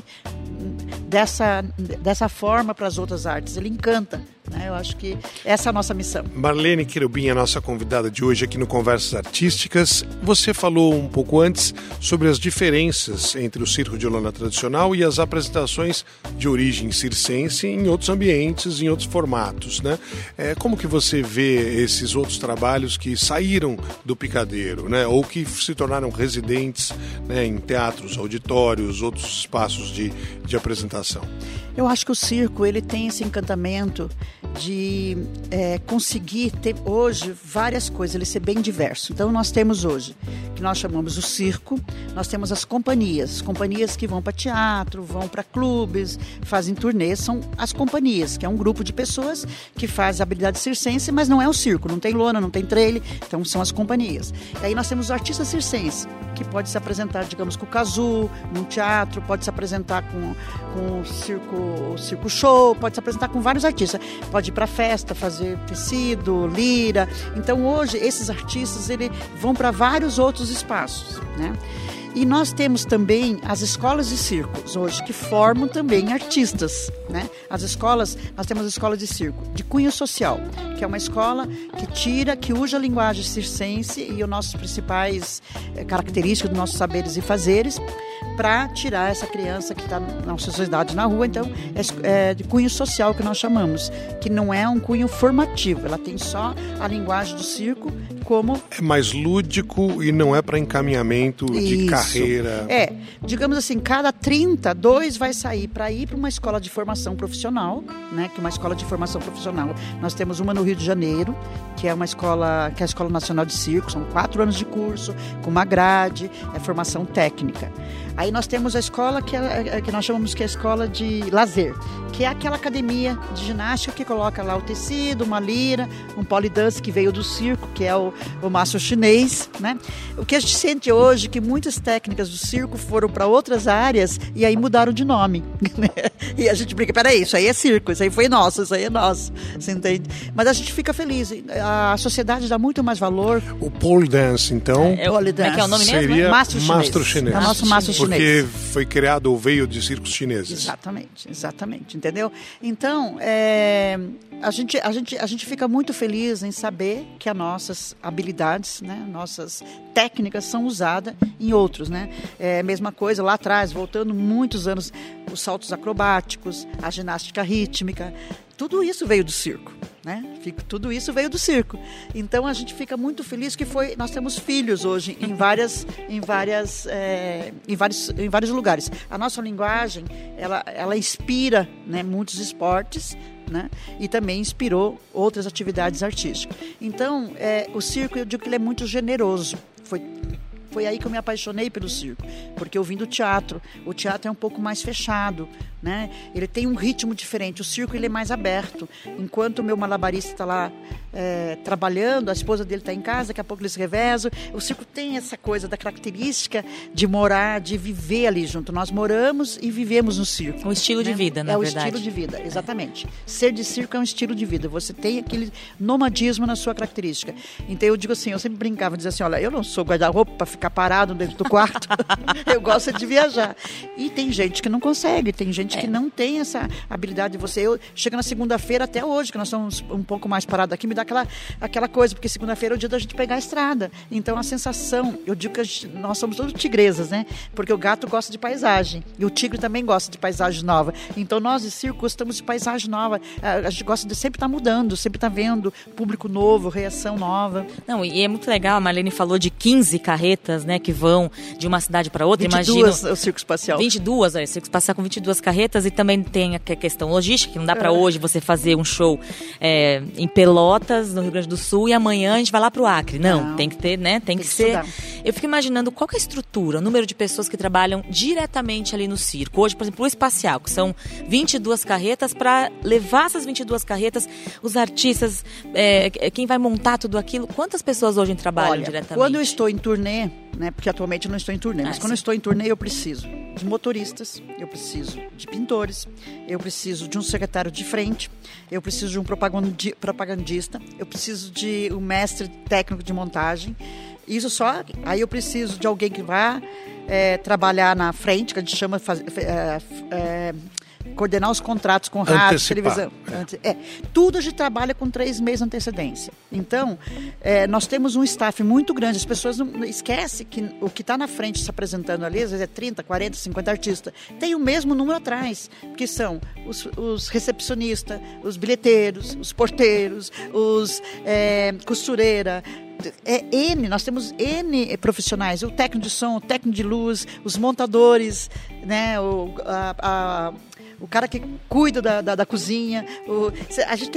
dessa forma para as outras artes, ele encanta. Eu acho que essa é a nossa missão. Marlene Querubim, a nossa convidada de hoje aqui no Conversas Artísticas. Você falou um pouco antes sobre as diferenças entre o circo de lona tradicional e as apresentações de origem circense em outros ambientes, em outros formatos, né? Como que você vê esses outros trabalhos que saíram do picadeiro, né? Ou que se tornaram residentes, né, em teatros, auditórios, outros espaços de apresentação? Eu acho que o circo, ele tem esse encantamento de conseguir ter hoje várias coisas, ele ser bem diverso. Então nós temos hoje, que nós chamamos o circo, nós temos as companhias que vão para teatro, vão para clubes, fazem turnês, são as companhias, que é um grupo de pessoas que faz habilidade circense, mas não é o circo, não tem lona, não tem trailer, então são as companhias. E aí nós temos o artista circense, que pode se apresentar, digamos, com o kazoo, num teatro, pode se apresentar com o circo show, pode se apresentar com vários artistas, pode ir para festa, fazer tecido, lira. Então hoje esses artistas vão para vários outros espaços, né? E nós temos também as escolas de circos hoje, que formam também artistas, né? As escolas, nós temos a escola de circo de cunho social, que é uma escola que usa a linguagem circense e as nossas principais características dos nossos saberes e fazeres, para tirar essa criança que está na sociedade na rua. Então, é de cunho social que nós chamamos, que não é um cunho formativo, ela tem só a linguagem do circo como... É mais lúdico e não é para encaminhamento de carreira. Digamos assim, cada 30, 2 vai sair para ir para uma escola de formação profissional, né? Que é uma escola de formação profissional. Nós temos uma no Rio de Janeiro, que é uma escola, que é a Escola Nacional de Circo, são 4 anos de curso, com uma grade, é formação técnica. Aí nós temos a escola que nós chamamos que é a escola de lazer, que é aquela academia de ginástica que coloca lá o tecido, uma lira, um polydance que veio do circo, que é o maço chinês, né? O que a gente sente hoje é que muitas técnicas do circo foram para outras áreas e aí mudaram de nome. E a gente brinca, peraí, isso aí é circo, isso aí foi nosso, isso aí é nosso. Você entende? Mas a gente fica feliz. A sociedade dá muito mais valor. O pole dance, então, pole dance. É que é o nome mesmo? Seria Mastro chinês. É o nosso mastro chinês. Porque foi criado ou veio de circos chineses. Exatamente, entendeu? Então, a gente fica muito feliz em saber que as nossas habilidades, né, nossas técnicas são usadas em outros, né? Mesma coisa lá atrás, voltando muitos anos, os saltos acrobáticos, a ginástica rítmica, tudo isso veio do circo, né? Tudo isso veio do circo. Então a gente fica muito feliz que nós temos filhos hoje em vários lugares. A nossa linguagem, ela inspira, né, muitos esportes, né? E também inspirou outras atividades artísticas. Então, o circo, eu digo que ele é muito generoso. Foi aí que eu me apaixonei pelo circo, porque eu vim do teatro. O teatro é um pouco mais fechado, né? Ele tem um ritmo diferente. O circo ele é mais aberto. Enquanto o meu malabarista está lá trabalhando, a esposa dele está em casa, daqui a pouco eles se revezam. O circo tem essa coisa da característica de morar, de viver ali junto. Nós moramos e vivemos no circo. Um estilo, né, de vida, na verdade. É o estilo de vida, exatamente. Ser de circo é um estilo de vida. Você tem aquele nomadismo na sua característica. Então eu digo assim, eu sempre brincava, dizia assim, olha, eu não sou guarda-roupa para ficar parado dentro do quarto. Eu gosto de viajar. E tem gente que não consegue, tem gente que não tem essa habilidade de você. Eu chego na segunda-feira, até hoje, que nós estamos um pouco mais parados aqui, me dá aquela coisa, porque segunda-feira é o dia da gente pegar a estrada. Então a sensação, eu digo que nós somos todos tigresas, né? Porque o gato gosta de paisagem e o tigre também gosta de paisagem nova. Então nós de circo gostamos de paisagem nova. A gente gosta de sempre estar mudando, sempre estar vendo público novo, reação nova. Não, e é muito legal, a Marlene falou de 15 carretas, né, que vão de uma cidade para outra. 22 o circo espacial. 22, o circo espacial com 22 carretas, e também tem a questão logística, que não dá para hoje você fazer um show em Pelotas, no Rio Grande do Sul, e amanhã a gente vai lá pro Acre. Não, tem que ter, né? Tem que ser. Estudar. Eu fico imaginando qual que é a estrutura, o número de pessoas que trabalham diretamente ali no circo. Hoje, por exemplo, o espacial, que são 22 carretas, para levar essas 22 carretas, os artistas, quem vai montar tudo aquilo, quantas pessoas hoje trabalham diretamente? Quando eu estou em turnê, né, porque atualmente eu não estou em turnê, mas quando eu estou em turnê eu preciso de motoristas, eu preciso de pintores, eu preciso de um secretário de frente, eu preciso de um propagandista, eu preciso de um mestre técnico de montagem. Isso só, aí eu preciso de alguém que vá trabalhar na frente, que a gente chama coordenar os contratos com rádio, televisão. Tudo a gente trabalha com 3 meses de antecedência. Então, nós temos um staff muito grande. As pessoas não esquecem que o que está na frente se apresentando ali, às vezes é 30, 40, 50 artistas. Tem o mesmo número atrás, que são os recepcionistas, os bilheteiros, os porteiros, os costureira. Nós temos N profissionais, o técnico de som, o técnico de luz, os montadores, né, o cara que cuida da cozinha. A gente tem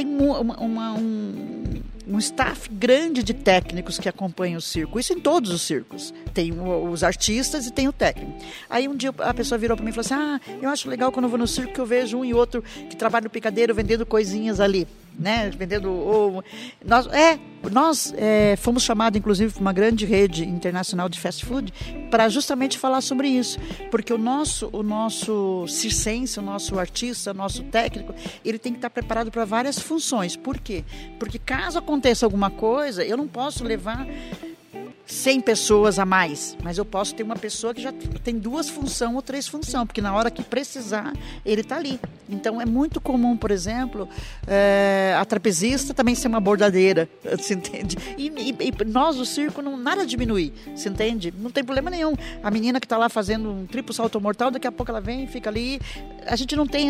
um staff grande de técnicos que acompanham o circo. Isso em todos os circos. Tem os artistas e tem o técnico. Aí um dia a pessoa virou para mim e falou assim, eu acho legal quando eu vou no circo que eu vejo um e outro que trabalha no picadeiro vendendo coisinhas ali, né? Vendendo ovo. Nós fomos chamados, inclusive, por uma grande rede internacional de fast food para justamente falar sobre isso. Porque o nosso circense, o nosso artista, o nosso técnico, ele tem que estar preparado para várias funções. Por quê? Porque caso aconteça alguma coisa, eu não posso levar 100 pessoas a mais, mas eu posso ter uma pessoa que já tem 2 funções ou 3 funções, porque na hora que precisar, ele está ali. Então, é muito comum, por exemplo, a trapezista também ser uma bordadeira, você entende? E nós, do circo, nada diminuir, você entende? Não tem problema nenhum. A menina que está lá fazendo um triplo salto mortal, daqui a pouco ela vem e fica ali. A gente não tem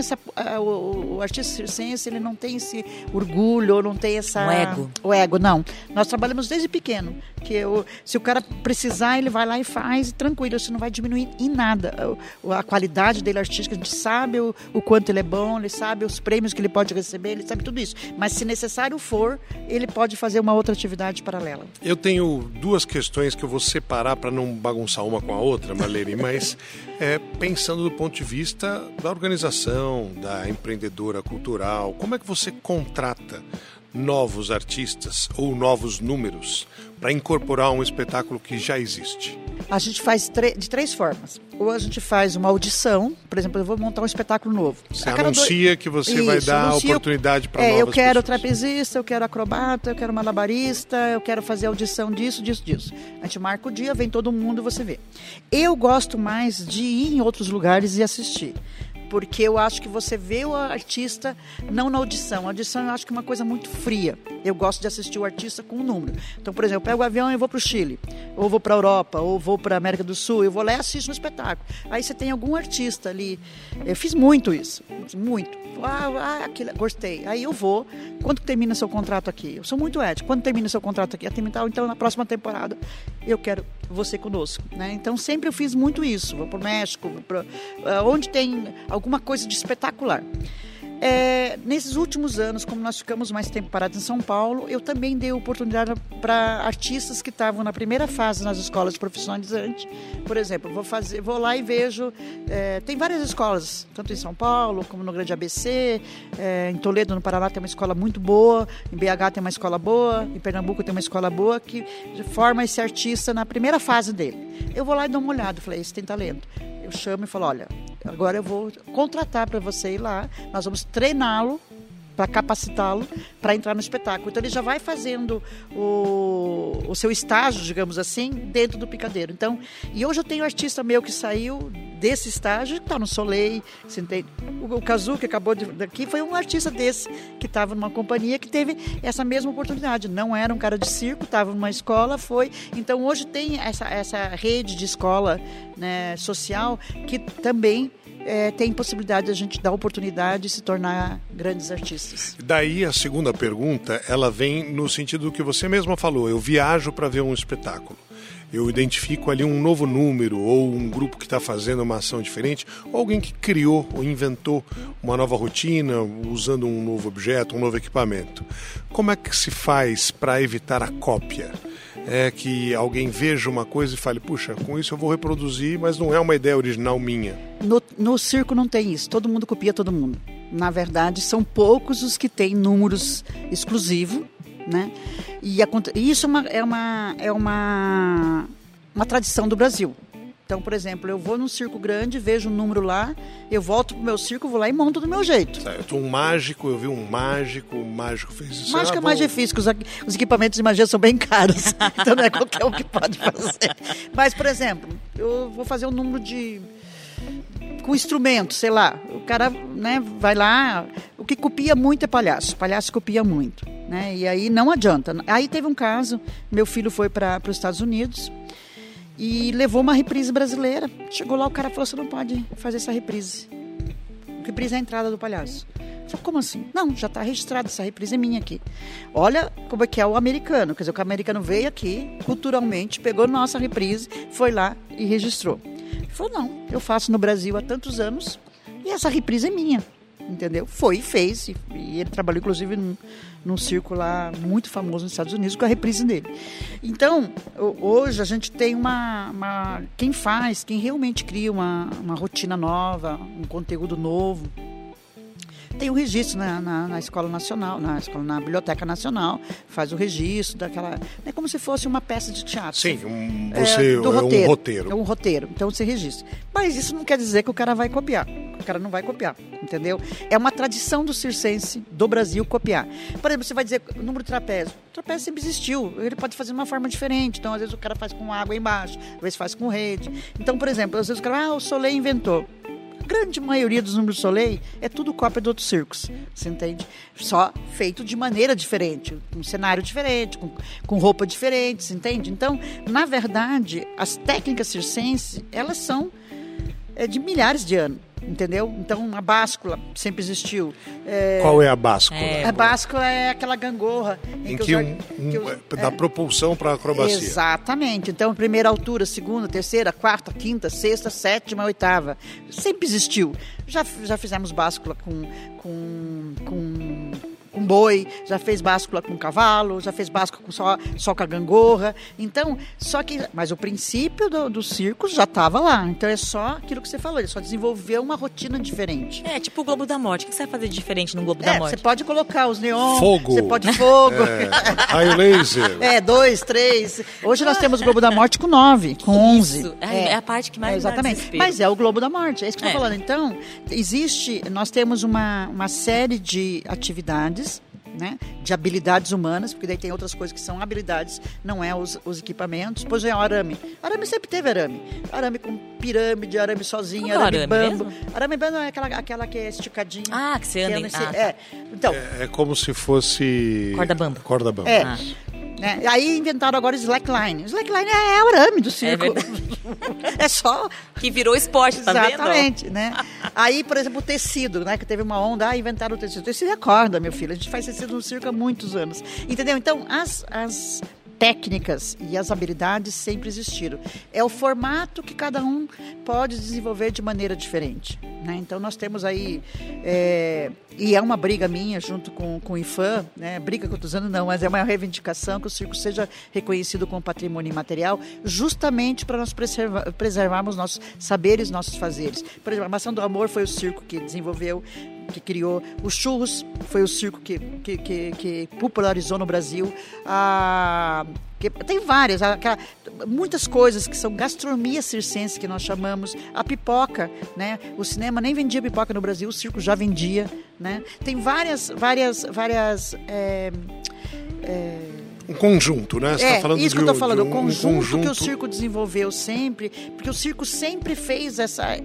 o artista circense, ele não tem esse orgulho, não tem essa... O ego, não. Nós trabalhamos desde pequeno, que se o cara precisar, ele vai lá e faz, tranquilo, isso não vai diminuir em nada a qualidade dele artística. A gente sabe o quanto ele é bom, ele sabe os prêmios que ele pode receber, ele sabe tudo isso. Mas se necessário for, ele pode fazer uma outra atividade paralela. Eu tenho 2 questões que eu vou separar para não bagunçar uma com a outra, Marlene, mas pensando do ponto de vista da organização, da empreendedora cultural, como é que você contrata novos artistas ou novos números para incorporar um espetáculo que já existe? A gente faz de 3 formas. Ou a gente faz uma audição, por exemplo, eu vou montar um espetáculo novo. Você anuncia que você vai dar oportunidade para novas pessoas. Eu quero trapezista, eu quero acrobata, eu quero malabarista, eu quero fazer audição disso. A gente marca o dia, vem todo mundo, você vê. Eu gosto mais de ir em outros lugares e assistir. Porque eu acho que você vê o artista não na audição. A audição eu acho que é uma coisa muito fria. Eu gosto de assistir o artista com um número. Então, por exemplo, eu pego o avião e vou para o Chile, ou vou para a Europa, ou vou para a América do Sul, eu vou lá e assisto um espetáculo. Aí você tem algum artista ali. Eu fiz muito isso, muito. Aquilo, gostei. Aí eu vou. Quando termina seu contrato aqui? Eu sou muito ético. Quando termina seu contrato aqui? Então, na próxima temporada, eu quero você conosco. Né? Então, sempre eu fiz muito isso. Vou para o México, onde tem alguma coisa de espetacular. Nesses últimos anos, como nós ficamos mais tempo parados em São Paulo, eu também dei oportunidade para artistas que estavam na primeira fase nas escolas profissionalizantes. Por exemplo, vou lá e vejo, tem várias escolas, tanto em São Paulo como no Grande ABC, em Toledo, no Paraná, tem uma escola muito boa, em BH tem uma escola boa, em Pernambuco tem uma escola boa, que forma esse artista na primeira fase dele. Eu vou lá e dou uma olhada, falei, esse tem talento. Eu chamo e falo, olha, agora eu vou contratar para você ir lá, nós vamos treiná-lo, para capacitá-lo, para entrar no espetáculo. Então, ele já vai fazendo o seu estágio, digamos assim, dentro do picadeiro. Então, e hoje eu tenho um artista meu que saiu desse estágio, que está no Soleil, você entende? O Kazu, que acabou daqui, foi um artista desse, que estava numa companhia, que teve essa mesma oportunidade. Não era um cara de circo, estava numa escola, foi. Então, hoje tem essa rede de escola, né, social, que também tem possibilidade de a gente dar oportunidade de se tornar grandes artistas. Daí a segunda pergunta, ela vem no sentido do que você mesma falou. Eu viajo para ver um espetáculo. Eu identifico ali um novo número ou um grupo que está fazendo uma ação diferente, ou alguém que criou ou inventou uma nova rotina usando um novo objeto, um novo equipamento. Como é que se faz para evitar a cópia? É que alguém veja uma coisa e fale, puxa, com isso eu vou reproduzir, mas não é uma ideia original minha. No circo não tem isso, todo mundo copia todo mundo. Na verdade, são poucos os que têm números exclusivos, né? E isso é uma tradição do Brasil. Então, por exemplo, eu vou num circo grande, vejo um número lá, eu volto pro meu circo, vou lá e monto do meu jeito. Certo, um mágico, eu vi um mágico, o mágico fez isso. Mágico é mais difícil, porque os equipamentos de magia são bem caros, então não é qualquer um que pode fazer. Mas, por exemplo, eu vou fazer um número com instrumento, sei lá, o cara, né, vai lá, o que copia muito é palhaço copia muito, né, e aí não adianta. Aí teve um caso, meu filho foi para os Estados Unidos, e levou uma reprise brasileira. Chegou lá, o cara falou, você não pode fazer essa reprise. Reprise é a entrada do palhaço. Eu falei, como assim? Não, já está registrada, essa reprise é minha aqui. Olha como é que é o americano. Quer dizer, o americano veio aqui, culturalmente, pegou nossa reprise, foi lá e registrou. Ele falou, não, eu faço no Brasil há tantos anos e essa reprise é minha. Entendeu? Foi e fez. E ele trabalhou, inclusive, num circo lá muito famoso nos Estados Unidos com a reprise dele. Então, hoje a gente tem quem realmente cria uma rotina nova, um conteúdo novo, tem o registro na Escola Nacional, na Biblioteca Nacional, faz o registro daquela... É como se fosse uma peça de teatro. Sim, um roteiro. É um roteiro, então você registra. Mas isso não quer dizer que o cara vai copiar. cara não vai copiar, entendeu? É uma tradição do circense do Brasil copiar. Por exemplo, você vai dizer o número de trapézio. O trapézio sempre existiu, ele pode fazer de uma forma diferente. Então, às vezes o cara faz com água embaixo, às vezes faz com rede. Então, por exemplo, às vezes o cara, o Soleil inventou. A grande maioria dos números Soleil é tudo cópia de outros circos, você entende? Só feito de maneira diferente, com cenário diferente, com roupa diferente, você entende? Então, na verdade, as técnicas circenses, elas são de milhares de anos, entendeu? Então, a báscula sempre existiu. Qual é a báscula? A báscula é aquela gangorra em que dá propulsão para a acrobacia. Exatamente. Então, primeira altura, segunda, terceira, quarta, quinta, sexta, sétima, oitava. Sempre existiu. Já fizemos báscula com boi, já fez báscula com cavalo, já fez báscula só com a gangorra. Então, mas o princípio do circo já estava lá. Então, é só aquilo que você falou, ele só desenvolveu uma rotina diferente. Tipo o Globo da Morte. O que você vai fazer de diferente no Globo da Morte? Você pode colocar os neons. Fogo. Você pode fogo. Raio laser. 2, 3. Hoje nós temos o Globo da Morte com 9, com 11. Isso. É a parte que mais exatamente. Mas é o Globo da Morte, é isso que eu estou falando. Então, nós temos uma série de atividades, né, de habilidades humanas, porque daí tem outras coisas que são habilidades, não é os equipamentos. Pois é, o arame. Arame sempre teve arame. Arame com pirâmide, arame sozinho, arame bambo. Mesmo? Arame bambo é aquela que é esticadinha. Que você anda Então, é como se fosse... Corda bamba. Corda bamba. Né? Aí inventaram agora slackline. Slackline é o arame do circo. É só... Que virou esporte, tá vendo? Exatamente, né? Aí, por exemplo, o tecido, né? Que teve uma onda, inventaram o tecido. O tecido é corda, meu filho. A gente faz tecido no circo há muitos anos. Entendeu? Então, as técnicas e as habilidades sempre existiram. É o formato que cada um pode desenvolver de maneira diferente, né? Então, nós temos aí... E é uma briga minha junto com o IFAM, né? Briga que eu estou usando não, mas é uma reivindicação que o circo seja reconhecido como patrimônio imaterial, justamente para nós preservarmos nossos saberes, nossos fazeres. Por exemplo, a Maçã do Amor foi o circo que desenvolveu, que criou. O Churros foi o circo que popularizou no Brasil. Tem várias, muitas coisas que são gastronomia circense, que nós chamamos. A pipoca, né? O cinema nem vendia pipoca no Brasil, o circo já vendia, né? Tem várias um conjunto, né? Você está falando isso que eu estou falando, o conjunto que o circo desenvolveu sempre, porque o circo sempre fez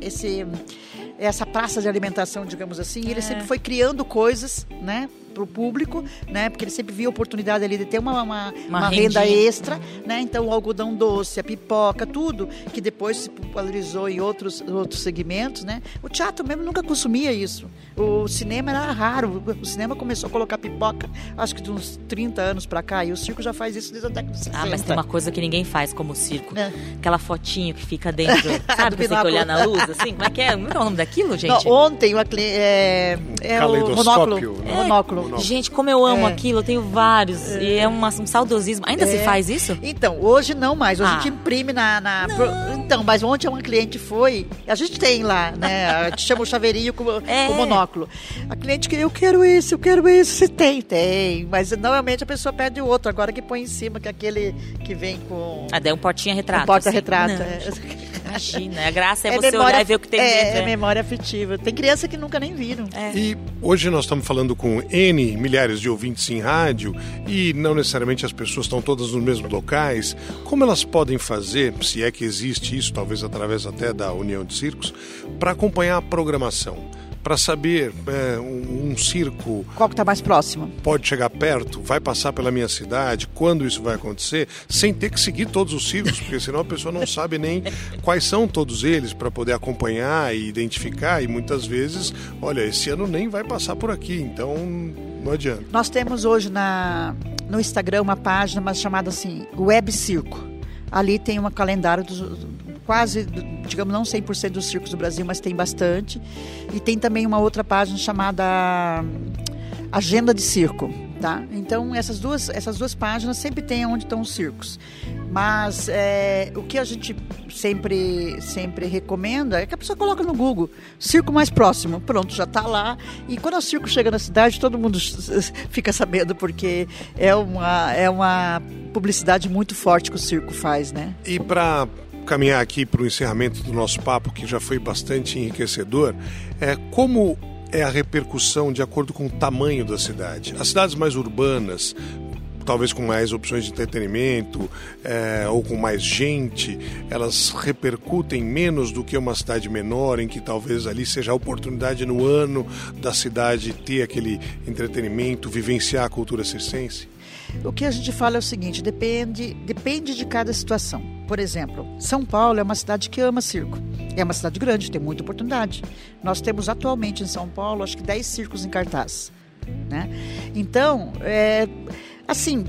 essa praça de alimentação, digamos assim, e ele sempre foi criando coisas, né, para o público, né, porque ele sempre via a oportunidade ali de ter uma renda extra, né, então o algodão doce, a pipoca, tudo que depois se popularizou em outros segmentos, né. O teatro mesmo nunca consumia isso, o cinema era raro, o cinema começou a colocar pipoca acho que de uns 30 anos para cá, e o circo já faz isso desde a década de 60. Mas tem uma coisa que ninguém faz como o circo, aquela fotinho que fica dentro, sabe, que você tem que olhar na luz, assim, como é que é? Como é o nome daquilo, gente? Não, ontem o monóculo. Gente, como eu amo aquilo, eu tenho vários. E é um saudosismo. Ainda se faz isso? Então, hoje não mais. Hoje a gente imprime Então, mas ontem uma cliente foi... A gente tem lá, né? A gente chama o chaveirinho com o monóculo. A cliente que eu quero esse. Você tem. Mas normalmente a pessoa pede o outro. Agora que põe em cima, que é aquele que vem com... daí um portinha-retrato. Um porta-retrato, Imagina, a graça é você olhar e ver o que tem dentro. É memória afetiva. Tem criança que nunca nem viram. E hoje nós estamos falando com milhares de ouvintes em rádio e não necessariamente as pessoas estão todas nos mesmos locais. Como elas podem fazer, se é que existe isso, talvez através até da União de Circos, para acompanhar a programação? Para saber, um circo... Qual que está mais próximo? Pode chegar perto, vai passar pela minha cidade, quando isso vai acontecer, sem ter que seguir todos os circos, porque senão a pessoa não sabe nem quais são todos eles para poder acompanhar e identificar, e muitas vezes, olha, esse ano nem vai passar por aqui, então não adianta. Nós temos hoje no Instagram uma página chamada assim, Web Circo. Ali tem um calendário quase, digamos, não 100% dos circos do Brasil, mas tem bastante. E tem também uma outra página chamada Agenda de Circo, tá? Então, essas duas páginas sempre tem onde estão os circos. Mas o que a gente sempre recomenda é que a pessoa coloca no Google circo mais próximo, pronto, já está lá. E quando o circo chega na cidade, todo mundo fica sabendo, porque é uma publicidade muito forte que o circo faz, né? E para caminhar aqui para o encerramento do nosso papo, que já foi bastante enriquecedor, como é a repercussão de acordo com o tamanho da cidade. As cidades mais urbanas, talvez com mais opções de entretenimento ou com mais gente, elas repercutem menos do que uma cidade menor, em que talvez ali seja a oportunidade no ano da cidade ter aquele entretenimento, vivenciar a cultura circense? O que a gente fala é o seguinte, depende de cada situação. Por exemplo, São Paulo é uma cidade que ama circo. É uma cidade grande, tem muita oportunidade. Nós temos atualmente em São Paulo, acho que 10 circos em cartaz, né? Então, assim,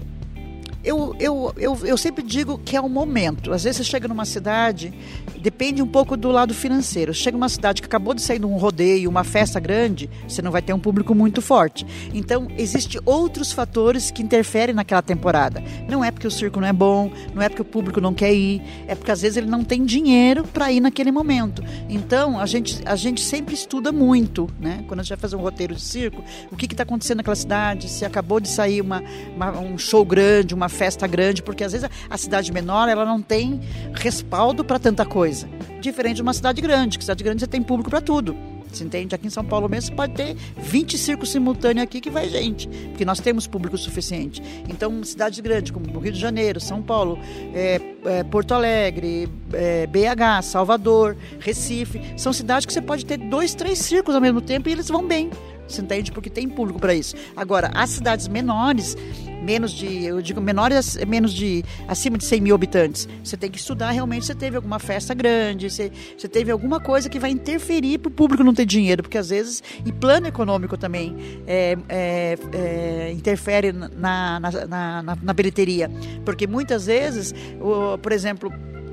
eu sempre digo que é um momento. Às vezes você chega numa cidade, depende um pouco do lado financeiro. Chega numa cidade que acabou de sair de um rodeio, uma festa grande, você não vai ter um público muito forte. Então, existem outros fatores que interferem naquela temporada. Não é porque o circo não é bom, não é porque o público não quer ir, é porque às vezes ele não tem dinheiro para ir naquele momento. Então, a gente sempre estuda muito, né? Quando a gente vai fazer um roteiro de circo, o que está acontecendo naquela cidade, se acabou de sair um show grande, uma festa grande, porque às vezes a cidade menor ela não tem respaldo para tanta coisa. Diferente de uma cidade grande, que cidade grande você tem público para tudo. Você entende? Aqui em São Paulo mesmo você pode ter 20 circos simultâneos aqui que vai gente, porque nós temos público suficiente. Então, cidades grandes como Rio de Janeiro, São Paulo, Porto Alegre, BH, Salvador, Recife, são cidades que você pode ter 2, 3 circos ao mesmo tempo e eles vão bem. Você entende? Porque tem público para isso. Agora, as cidades menores, acima de 100 mil habitantes, você tem que estudar realmente se teve alguma festa grande, se teve alguma coisa que vai interferir para o público não ter dinheiro, porque às vezes, e plano econômico também interfere na bilheteria, porque muitas vezes, por exemplo,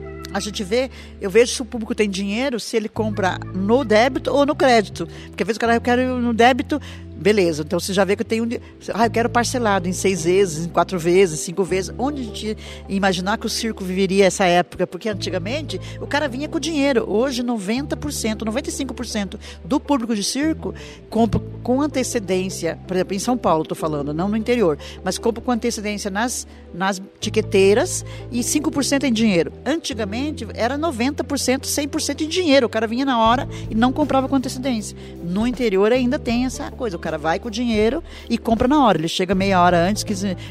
eu vejo se o público tem dinheiro, se ele compra no débito ou no crédito. Porque às vezes o cara, eu quero ir no débito, beleza, então você já vê que eu tenho eu quero parcelado em 6 vezes, em 4 vezes, 5 vezes. Onde a gente ia imaginar que o circo viveria essa época? Porque antigamente o cara vinha com dinheiro. Hoje 90%, 95% do público de circo compra com antecedência, por exemplo, em São Paulo estou falando, não no interior, mas compra com antecedência nas tiqueteiras e 5% em dinheiro. Antigamente era 90%, 100% em dinheiro. O cara vinha na hora e não comprava com antecedência. No interior ainda tem essa coisa, o cara vai com o dinheiro e compra na hora. Ele chega meia hora antes,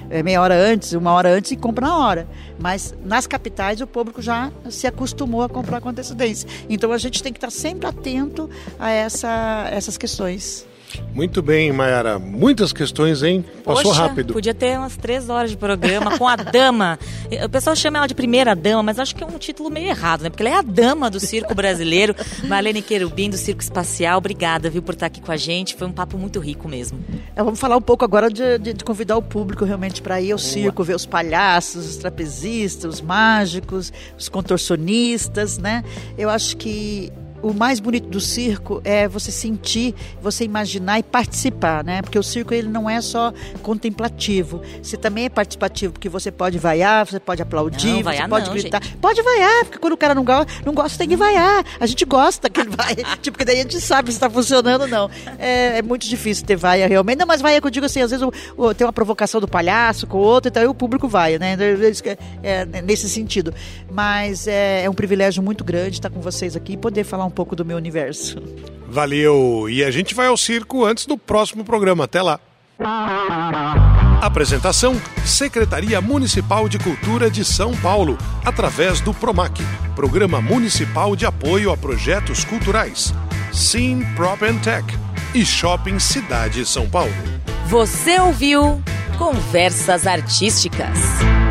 1 hora antes e compra na hora. Mas nas capitais o público já se acostumou a comprar com antecedência. Então a gente tem que estar sempre atento a essas questões. Muito bem, Mayara. Muitas questões, hein? Passou rápido. Podia ter umas 3 horas de programa com a dama. O pessoal chama ela de primeira dama, mas acho que é um título meio errado, né? Porque ela é a dama do circo brasileiro. Marlene Querubim, do Circo Espacial. Obrigada, viu, por estar aqui com a gente. Foi um papo muito rico mesmo. Vamos falar um pouco agora de convidar o público realmente para ir ao circo, ver os palhaços, os trapezistas, os mágicos, os contorcionistas, né? Eu acho que o mais bonito do circo é você sentir, você imaginar e participar, né? Porque o circo ele não é só contemplativo, você também é participativo, porque você pode vaiar, você pode aplaudir, você pode gritar. Gente. Pode vaiar, porque quando o cara não gosta, tem que vaiar. A gente gosta que ele vai, porque daí a gente sabe se está funcionando ou não. É muito difícil ter vaia realmente, não, mas vaia que eu digo assim, às vezes tem uma provocação do palhaço com o outro, então aí o público vai, né? Nesse sentido. Mas é um privilégio muito grande estar com vocês aqui e poder falar um pouco do meu universo. Valeu! E a gente vai ao circo antes do próximo programa. Até lá! Apresentação: Secretaria Municipal de Cultura de São Paulo, através do PROMAC, Programa Municipal de Apoio a Projetos Culturais, Scene Prop and Tech e Shopping Cidade São Paulo. Você ouviu Conversas Artísticas.